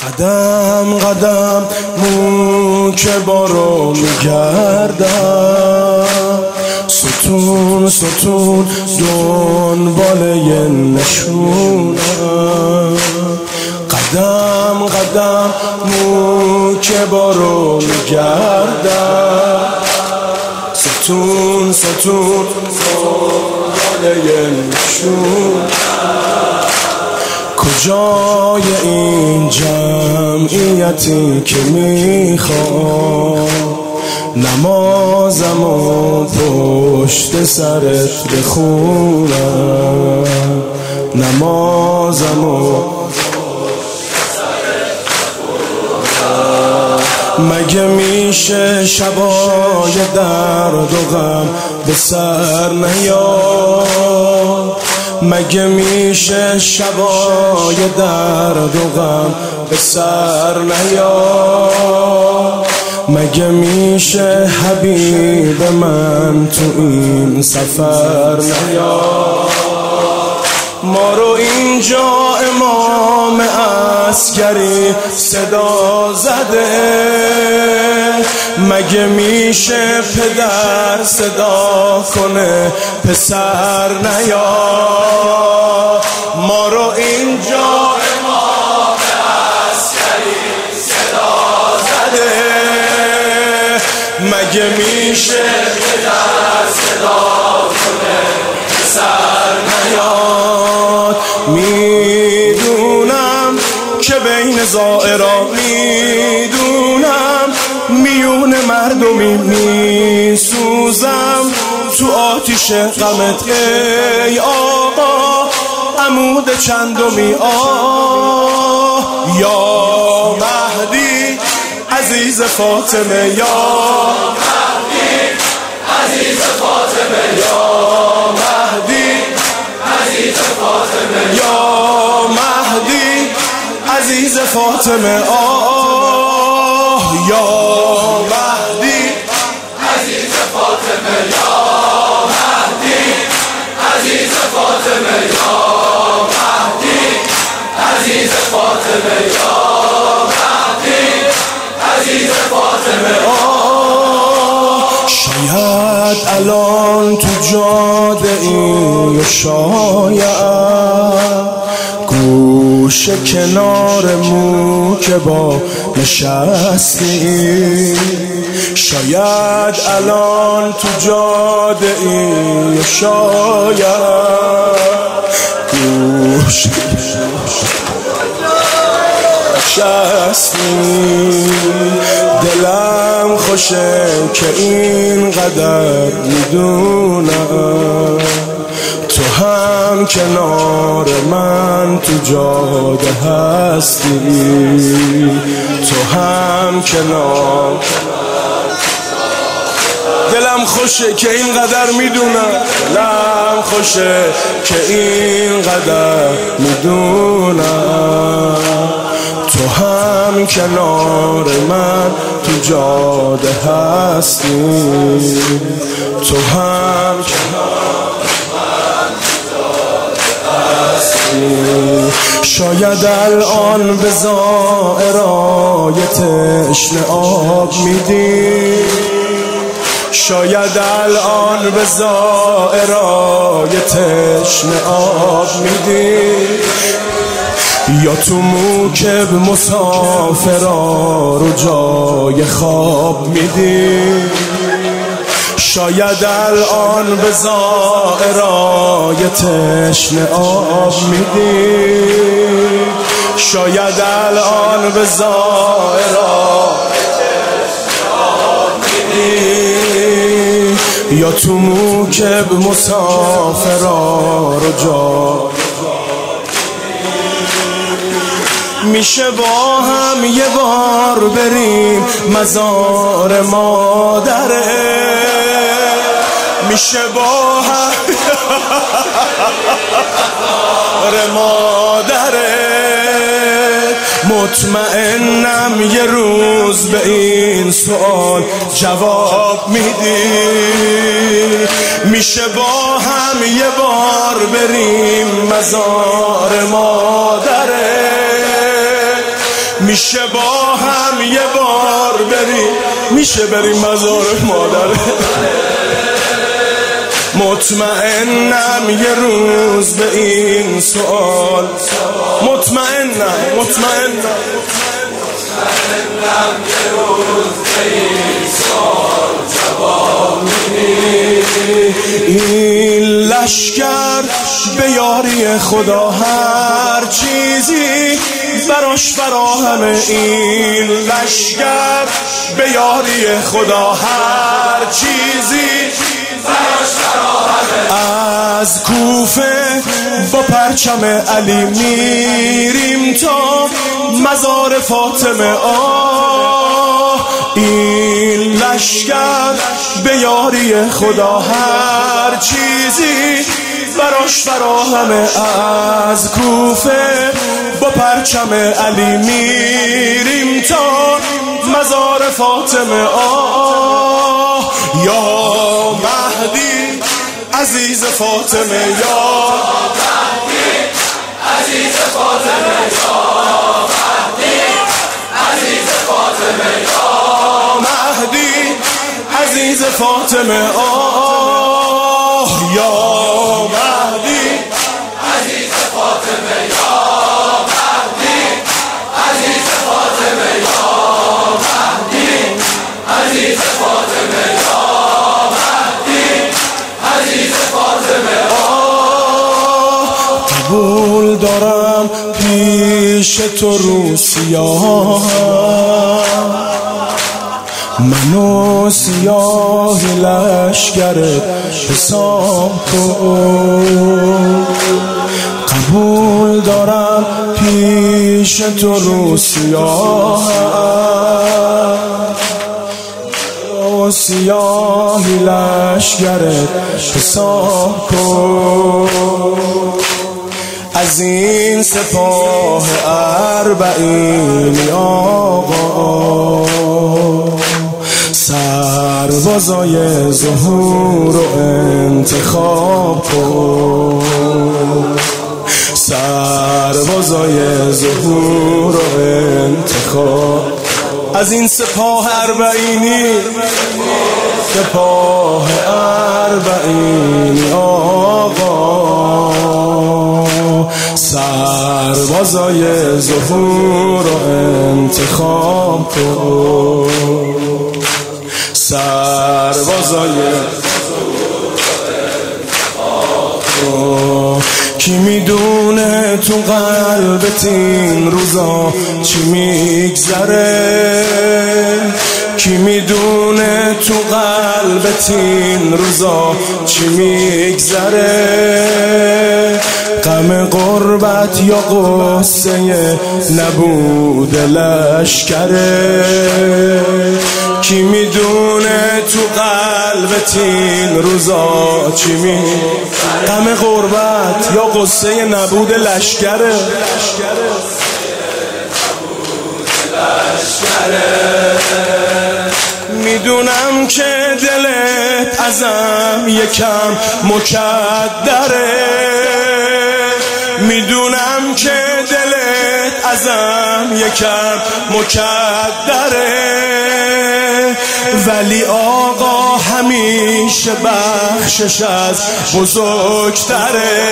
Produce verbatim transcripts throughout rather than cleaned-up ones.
قدم قدم مو که بارو میگردم، ستون ستون دنبال یه نشونم. قدم قدم مو که بارو میگردم، ستون ستون دنبال یه نشونم. کجای این جمعیتی که میخوام نمازم و پشت سرت بخونم، نمازم و مگه میشه شبای درد و غم به سر نیاد؟ مگه میشه شبای درد و غم به سر نیاد؟ مگه میشه حبیب من تو این سفر نیاد؟ ما رو اینجا امام عسکری صدا زده، مگه میشه پدر صدا کنه پسر نیاد؟ ما رو اینجا امام عسکری صدا زده، مگه میشه پدر صدا کنه پسر نیاد؟ میدونم که بین زائران، میدونم میون مردمی میسوزم تو آتیش غمت ای آقا، عمود چندمی آه یا مهدی عزیز فاطمه، یا مهدی عزیز فاطمه، یا مهدی عزیز فاطمه، یا مهدی عزیز فاطمه آه یا مهدی عزیز فاطمه، یا مهدی عزیز فاطمه، یا مهدی عزیز فاطمه، یا مهدی عزیز فاطمه آه. شاید الان تو جاده این و شاید گوش کنار مو که با نشستی، شاید الان تو جاده این و شاید گوش نشستی. دلم خوشه که اینقدر میدونم تو هم کنار من تو جاده هستی، تو هم کنار. دلم خوشه که اینقدر میدونم، دلم خوشه که اینقدر میدونم تو هم کنار من تو جاده هستی، تو هم کنار من تو جاده هستی. شاید الان به زائرای تشنه آب میدی، شاید الان به زائرای تشنه آب میدی، یا تو موکب مسافرا رو جای خواب میدی. شاید الان به زائرای تشنه آب میدی، شاید الان به زائرای تشنه آب میدی، یا تو موکب مسافرا رو جای میشه با هم یه بار بریم مزار مادره، میشه با هم مزار مادره. مطمئنم یه روز به این سوال جواب میدی، میشه با هم یه بار بریم مزار مادره، میشه با هم یه بار بریم، میشه بریم مزار مادر. مطمئنم یه روز به این سوال، مطمئنم مطمئنم مطمئنم یه روز به این سوال جواب میدی. این لشکر به یاری خدا هر چیزی براش فراهمه. این لشکر به یاری خدا هر چیزی براش فراهمه. از کوفه با پرچم علی میریم تا مزار فاطمه. آه این لشکر به یاری خدا هر چیزی براش فراهمه. از کوفه با پرچم علی میریم تا مزار فاطمه. آه یا مهدی عزیز فاطمه، یا مهدی عزیز فاطمه، یا مهدی عزیز فاطمه، یا مهدی عزیز فاطمه. آه یا مهدی عزیز فاطمه، یا مهدی عزیز فاطمه، یا مهدی عزیز فاطمه، یا مهدی عزیز فاطمه. آه قبول دارم پیش تو روسیاه، منو سیاه لشکرت حساب کن. قبول دارم پیش تو روسیاه، سیاه لشکرت حساب کن. از این سپاه اربعینی آقا سربازای ظهور رو انتخاب کن. سربازای ظهور رو انتخاب. از این سپاه اربعینی، سپاه اربعینی آقا سربازای ظهور رو انتخاب کن. سربازای کی میدونه تو قلبت این روزا چی میگذره؟ کی میدونه تو قلبت این روزا چی میگذره؟ غم غربت یا قصه نبود لشکره؟ کی میدونه تو قلبت این روزا چی می غم غربت یا قصه نبود لشکره؟ میدونم که دلت ازم یکم مکدره، میدونم که دلت ازم یکم مکدره، ولی آقا همیشه بخشش از بزرگتره.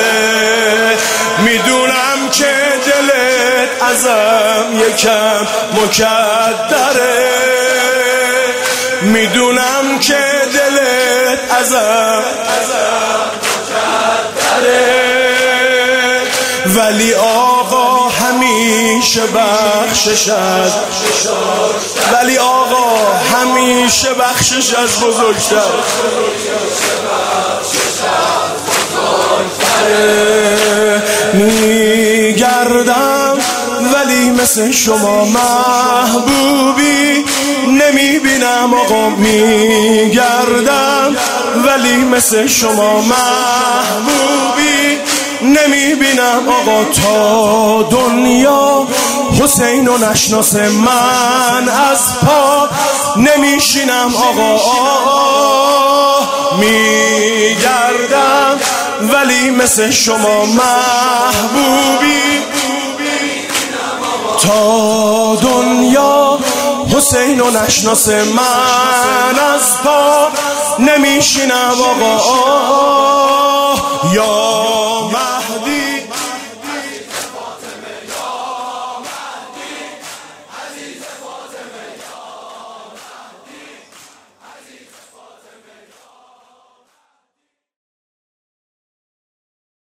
میدونم که دلت ازم یکم مکدره، میدونم که دلت ازم مکدره، ولی آقا همیشه بخشش از ولی آقا همیشه بخشش از بزرگتر. میگردم ولی مثل شما محبوبی نمیبینم آقا. میگردم ولی مثل شما محبوبی نمیبینم آقا. تا دنیا حسین و نشناسه من از پا نمیشینم آقا. میگردم ولی مثل شما محبوبی تا دنیا حسین و نشناسه من از پا نمیشینم آقا. یا